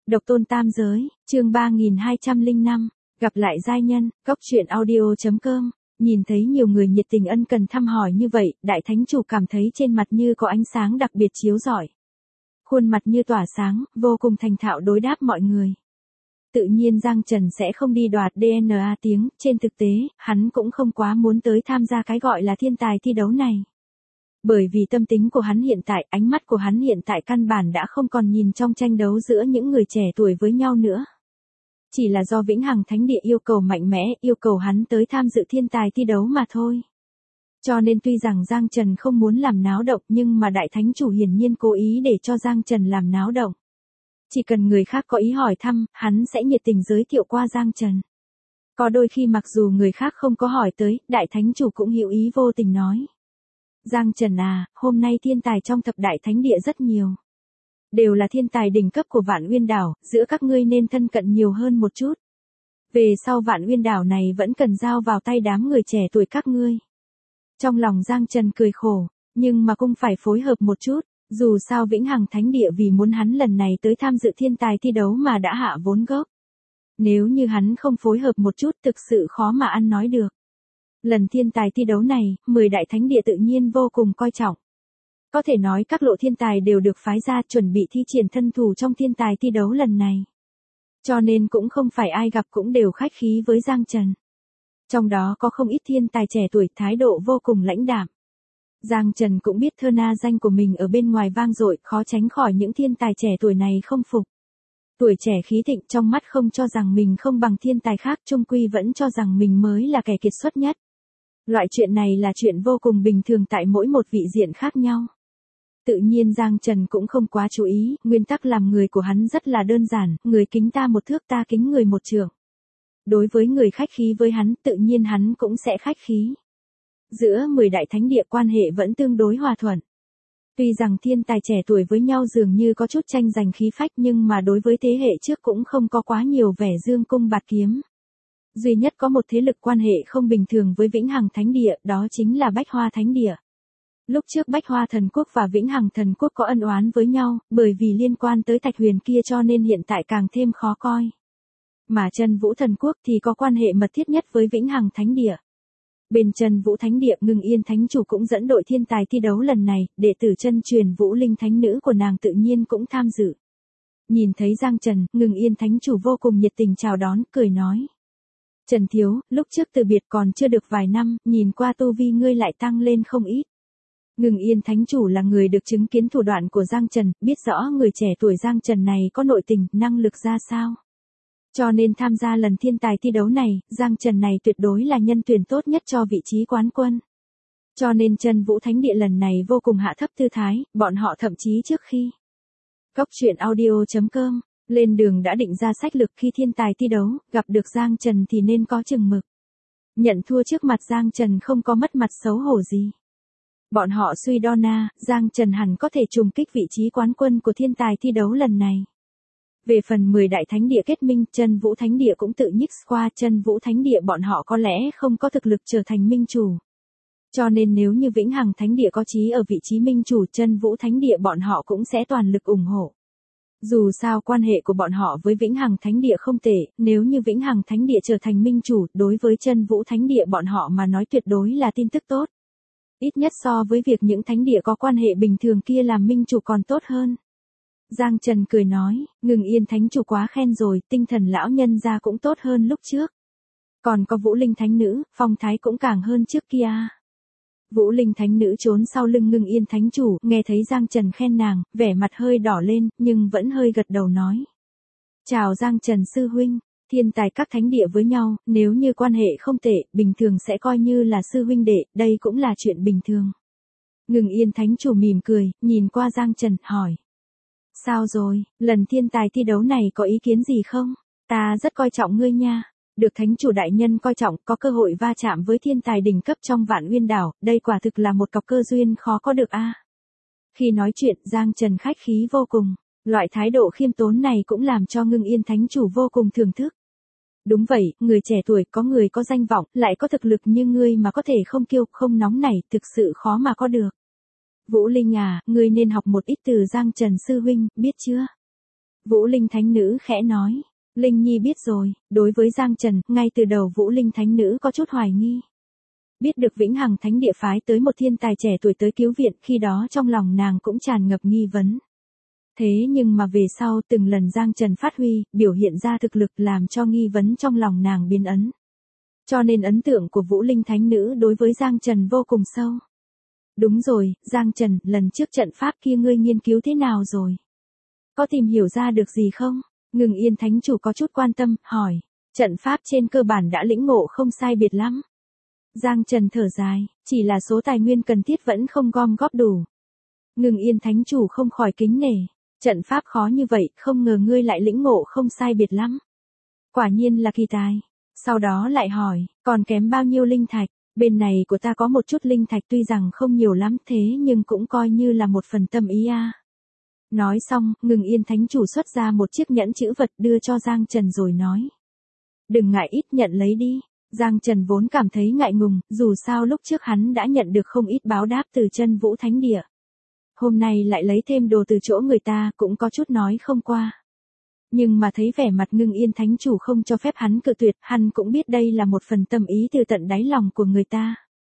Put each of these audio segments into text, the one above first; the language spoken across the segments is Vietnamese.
Độc tôn tam giới, chương 3205, gặp lại giai nhân, góc truyện audio.com. Nhìn thấy nhiều người nhiệt tình ân cần thăm hỏi như vậy, đại thánh chủ cảm thấy trên mặt như có ánh sáng đặc biệt chiếu rọi. Khuôn mặt như tỏa sáng, vô cùng thành thạo đối đáp mọi người. Tự nhiên Giang Trần sẽ không đi đoạt DNA tiếng, trên thực tế, hắn cũng không quá muốn tới tham gia cái gọi là thiên tài thi đấu này. Bởi vì tâm tính của hắn hiện tại, ánh mắt của hắn hiện tại căn bản đã không còn nhìn trong tranh đấu giữa những người trẻ tuổi với nhau nữa. Chỉ là do Vĩnh Hằng Thánh Địa yêu cầu mạnh mẽ, yêu cầu hắn tới tham dự thiên tài thi đấu mà thôi. Cho nên tuy rằng Giang Trần không muốn làm náo động nhưng mà Đại Thánh Chủ hiển nhiên cố ý để cho Giang Trần làm náo động. Chỉ cần người khác có ý hỏi thăm, hắn sẽ nhiệt tình giới thiệu qua Giang Trần. Có đôi khi mặc dù người khác không có hỏi tới, Đại Thánh Chủ cũng hữu ý vô tình nói. Giang Trần à, hôm nay thiên tài trong thập đại thánh địa rất nhiều. Đều là thiên tài đỉnh cấp của Vạn Uyên Đảo, giữa các ngươi nên thân cận nhiều hơn một chút. Về sau Vạn Uyên Đảo này vẫn cần giao vào tay đám người trẻ tuổi các ngươi. Trong lòng Giang Trần cười khổ, nhưng mà cũng phải phối hợp một chút, dù sao Vĩnh Hằng Thánh Địa vì muốn hắn lần này tới tham dự thiên tài thi đấu mà đã hạ vốn gốc. Nếu như hắn không phối hợp một chút thực sự khó mà ăn nói được. Lần thiên tài thi đấu này, 10 đại thánh địa tự nhiên vô cùng coi trọng. Có thể nói các lộ thiên tài đều được phái ra chuẩn bị thi triển thân thủ trong thiên tài thi đấu lần này. Cho nên cũng không phải ai gặp cũng đều khách khí với Giang Trần. Trong đó có không ít thiên tài trẻ tuổi thái độ vô cùng lãnh đạm. Giang Trần cũng biết thơ na danh của mình ở bên ngoài vang dội, khó tránh khỏi những thiên tài trẻ tuổi này không phục. Tuổi trẻ khí thịnh trong mắt không cho rằng mình không bằng thiên tài khác, chung quy vẫn cho rằng mình mới là kẻ kiệt xuất nhất. Loại chuyện này là chuyện vô cùng bình thường tại mỗi một vị diện khác nhau. Tự nhiên Giang Trần cũng không quá chú ý, nguyên tắc làm người của hắn rất là đơn giản, người kính ta một thước ta kính người một trượng. Đối với người khách khí với hắn, tự nhiên hắn cũng sẽ khách khí. Giữa 10 đại thánh địa quan hệ vẫn tương đối hòa thuận. Tuy rằng thiên tài trẻ tuổi với nhau dường như có chút tranh giành khí phách nhưng mà đối với thế hệ trước cũng không có quá nhiều vẻ dương cung bạt kiếm. Duy nhất có một thế lực quan hệ không bình thường với Vĩnh Hằng Thánh Địa, đó chính là Bách Hoa Thánh Địa. Lúc trước Bách Hoa Thần Quốc và Vĩnh Hằng Thần Quốc có ân oán với nhau, bởi vì liên quan tới Thạch Huyền kia cho nên hiện tại càng thêm khó coi. Mà Chân Vũ Thần Quốc thì có quan hệ mật thiết nhất với Vĩnh Hằng Thánh Địa. Bên Chân Vũ Thánh Địa, Ngưng Yên Thánh Chủ cũng dẫn đội thiên tài thi đấu lần này, đệ tử chân truyền Vũ Linh Thánh Nữ của nàng tự nhiên cũng tham dự. Nhìn thấy Giang Trần, Ngưng Yên Thánh Chủ vô cùng nhiệt tình chào đón, cười nói. Trần Thiếu, lúc trước từ biệt còn chưa được vài năm, nhìn qua tu vi ngươi lại tăng lên không ít. Ngưng Yên Thánh Chủ là người được chứng kiến thủ đoạn của Giang Trần, biết rõ người trẻ tuổi Giang Trần này có nội tình, năng lực ra sao. Cho nên tham gia lần thiên tài thi đấu này, Giang Trần này tuyệt đối là nhân tuyển tốt nhất cho vị trí quán quân. Cho nên Chân Vũ Thánh Địa lần này vô cùng hạ thấp tư thái, bọn họ thậm chí trước khi góc truyện audio.com lên đường đã định ra sách lược khi thiên tài thi đấu, gặp được Giang Trần thì nên có chừng mực. Nhận thua trước mặt Giang Trần không có mất mặt xấu hổ gì. Bọn họ suy đo Giang Trần hẳn có thể trùng kích vị trí quán quân của thiên tài thi đấu lần này. Về phần 10 đại thánh địa kết minh, Chân Vũ Thánh Địa cũng tự nhích qua, Chân Vũ Thánh Địa bọn họ có lẽ không có thực lực trở thành minh chủ. Cho nên nếu như Vĩnh Hằng Thánh Địa có chí ở vị trí minh chủ, Chân Vũ Thánh Địa bọn họ cũng sẽ toàn lực ủng hộ. Dù sao quan hệ của bọn họ với Vĩnh Hằng Thánh Địa không tệ, nếu như Vĩnh Hằng Thánh Địa trở thành minh chủ, đối với Chân Vũ Thánh Địa bọn họ mà nói tuyệt đối là tin tức tốt. Ít nhất so với việc những thánh địa có quan hệ bình thường kia làm minh chủ còn tốt hơn. Giang Trần cười nói, Ngưng Yên Thánh Chủ quá khen rồi, tinh thần lão nhân gia cũng tốt hơn lúc trước. Còn có Vũ Linh Thánh Nữ, phong thái cũng càng hơn trước kia. Vũ Linh Thánh Nữ trốn sau lưng Ngưng Yên Thánh Chủ, nghe thấy Giang Trần khen nàng, vẻ mặt hơi đỏ lên, nhưng vẫn hơi gật đầu nói. Chào Giang Trần sư huynh, thiên tài các thánh địa với nhau, nếu như quan hệ không tệ, bình thường sẽ coi như là sư huynh đệ, đây cũng là chuyện bình thường. Ngưng Yên Thánh Chủ mỉm cười, nhìn qua Giang Trần, hỏi. Sao rồi, lần thiên tài thi đấu này có ý kiến gì không? Ta rất coi trọng ngươi nha. Được Thánh Chủ đại nhân coi trọng, có cơ hội va chạm với thiên tài đỉnh cấp trong Vạn Uyên Đảo, đây quả thực là một cọc cơ duyên khó có được a. Khi nói chuyện, Giang Trần khách khí vô cùng, loại thái độ khiêm tốn này cũng làm cho Ngưng Yên Thánh Chủ vô cùng thưởng thức. Đúng vậy, người trẻ tuổi có người có danh vọng, lại có thực lực như ngươi mà có thể không kiêu, không nóng nảy, thực sự khó mà có được. Vũ Linh à, ngươi nên học một ít từ Giang Trần sư huynh, biết chưa? Vũ Linh Thánh Nữ khẽ nói. Linh Nhi biết rồi, đối với Giang Trần, ngay từ đầu Vũ Linh Thánh Nữ có chút hoài nghi. Biết được Vĩnh Hằng Thánh Địa phái tới một thiên tài trẻ tuổi tới cứu viện, khi đó trong lòng nàng cũng tràn ngập nghi vấn. Thế nhưng mà về sau từng lần Giang Trần phát huy, biểu hiện ra thực lực làm cho nghi vấn trong lòng nàng biến ấn. Cho nên ấn tượng của Vũ Linh Thánh Nữ đối với Giang Trần vô cùng sâu. Đúng rồi, Giang Trần, lần trước trận pháp kia ngươi nghiên cứu thế nào rồi? Có tìm hiểu ra được gì không? Ngừng Yên Thánh Chủ có chút quan tâm, hỏi. Trận pháp trên cơ bản đã lĩnh ngộ không sai biệt lắm. Giang Trần thở dài, chỉ là số tài nguyên cần thiết vẫn không gom góp đủ. Ngừng Yên Thánh Chủ không khỏi kính nể. Trận pháp khó như vậy, không ngờ ngươi lại lĩnh ngộ không sai biệt lắm. Quả nhiên là kỳ tài. Sau đó lại hỏi, còn kém bao nhiêu linh thạch? Bên này của ta có một chút linh thạch tuy rằng không nhiều lắm thế nhưng cũng coi như là một phần tâm ý a. Nói xong, Ngừng Yên Thánh Chủ xuất ra một chiếc nhẫn chữ vật đưa cho Giang Trần rồi nói. Đừng ngại ít nhận lấy đi. Giang Trần vốn cảm thấy ngại ngùng, dù sao lúc trước hắn đã nhận được không ít báo đáp từ Chân Vũ Thánh Địa. Hôm nay lại lấy thêm đồ từ chỗ người ta cũng có chút nói không qua. Nhưng mà thấy vẻ mặt Ngưng Yên Thánh Chủ không cho phép hắn cự tuyệt, hắn cũng biết đây là một phần tâm ý từ tận đáy lòng của người ta.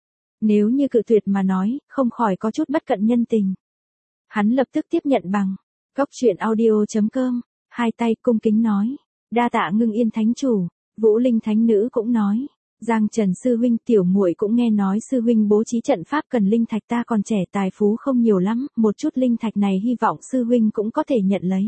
Nếu như cự tuyệt mà nói, không khỏi có chút bất cận nhân tình. Hắn lập tức tiếp nhận bằng. Góc truyện audio.com, hai tay cung kính nói. Đa tạ Ngưng Yên Thánh Chủ. Vũ Linh Thánh Nữ cũng nói. Giang Trần sư huynh, tiểu muội cũng nghe nói sư huynh bố trí trận pháp cần linh thạch, ta còn trẻ tài phú không nhiều lắm, một chút linh thạch này hy vọng sư huynh cũng có thể nhận lấy.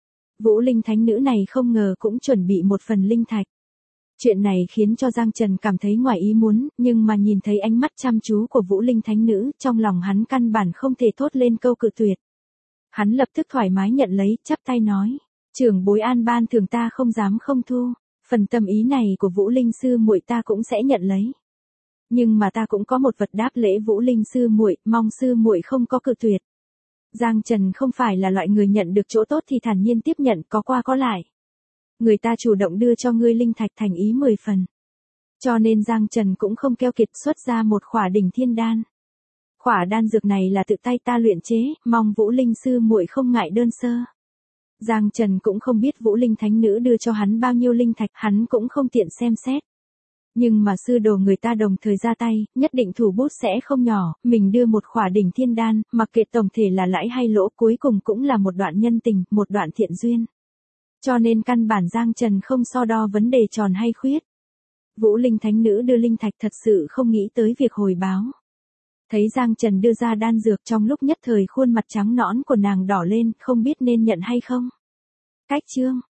Vũ Linh Thánh Nữ này không ngờ cũng chuẩn bị một phần linh thạch. Chuyện này khiến cho Giang Trần cảm thấy ngoài ý muốn, nhưng mà nhìn thấy ánh mắt chăm chú của Vũ Linh Thánh Nữ, trong lòng hắn căn bản không thể thốt lên câu cự tuyệt. Hắn lập tức thoải mái nhận lấy, chắp tay nói, trưởng bối an ban thường ta không dám không thu, phần tâm ý này của Vũ Linh sư muội ta cũng sẽ nhận lấy. Nhưng mà ta cũng có một vật đáp lễ Vũ Linh sư muội, mong sư muội không có cự tuyệt. Giang Trần không phải là loại người nhận được chỗ tốt thì thản nhiên tiếp nhận, có qua có lại. Người ta chủ động đưa cho ngươi linh thạch thành ý 10 phần. Cho nên Giang Trần cũng không keo kiệt xuất ra một khỏa đỉnh thiên đan. Khỏa đan dược này là tự tay ta luyện chế, mong Vũ Linh sư muội không ngại đơn sơ. Giang Trần cũng không biết Vũ Linh Thánh Nữ đưa cho hắn bao nhiêu linh thạch, hắn cũng không tiện xem xét. Nhưng mà sư đồ người ta đồng thời ra tay, nhất định thủ bút sẽ không nhỏ, mình đưa một khỏa đỉnh thiên đan, mặc kệ tổng thể là lãi hay lỗ, cuối cùng cũng là một đoạn nhân tình, một đoạn thiện duyên. Cho nên căn bản Giang Trần không so đo vấn đề tròn hay khuyết. Vũ Linh Thánh Nữ đưa linh thạch thật sự không nghĩ tới việc hồi báo. Thấy Giang Trần đưa ra đan dược, trong lúc nhất thời khuôn mặt trắng nõn của nàng đỏ lên, không biết nên nhận hay không. Cách chương